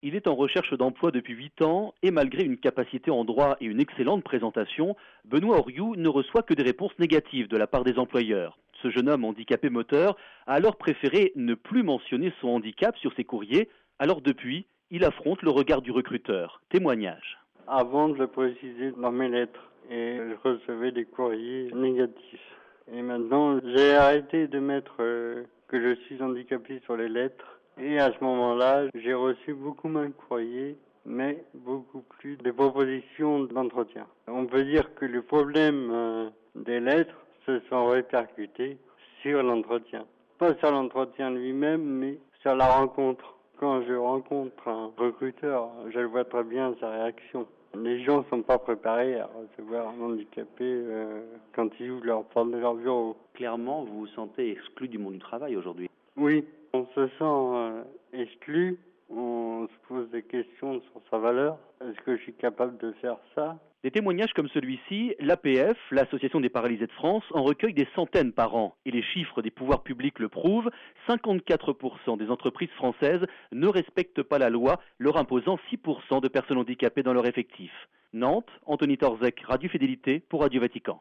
Il est en recherche d'emploi depuis 8 ans et malgré une capacité en droit et une excellente présentation, Benoît Oriou ne reçoit que des réponses négatives de la part des employeurs. Ce jeune homme handicapé moteur a alors préféré ne plus mentionner son handicap sur ses courriers, alors depuis, il affronte le regard du recruteur. Témoignage. Avant, je le précisais dans mes lettres et je recevais des courriers négatifs. Et maintenant, j'ai arrêté de mettre que je suis handicapé sur les lettres. Et à ce moment-là, j'ai reçu beaucoup moins de courriers, mais beaucoup plus de propositions d'entretien. On peut dire que le problème des lettres se sont répercutés sur l'entretien. Pas sur l'entretien lui-même, mais sur la rencontre. Quand je rencontre un recruteur, je le vois très bien sa réaction. Les gens ne sont pas préparés à recevoir un handicapé quand ils ouvrent leur porte de leur bureau. Clairement, vous vous sentez exclu du monde du travail aujourd'hui. Oui, on se sent exclu, on se pose des questions sur sa valeur. Est-ce que je suis capable de faire ça ? Des témoignages comme celui-ci, l'APF, l'Association des paralysés de France, en recueille des centaines par an. Et les chiffres des pouvoirs publics le prouvent, 54% des entreprises françaises ne respectent pas la loi, leur imposant 6% de personnes handicapées dans leur effectif. Nantes, Anthony Torzek, Radio Fidélité pour Radio Vatican.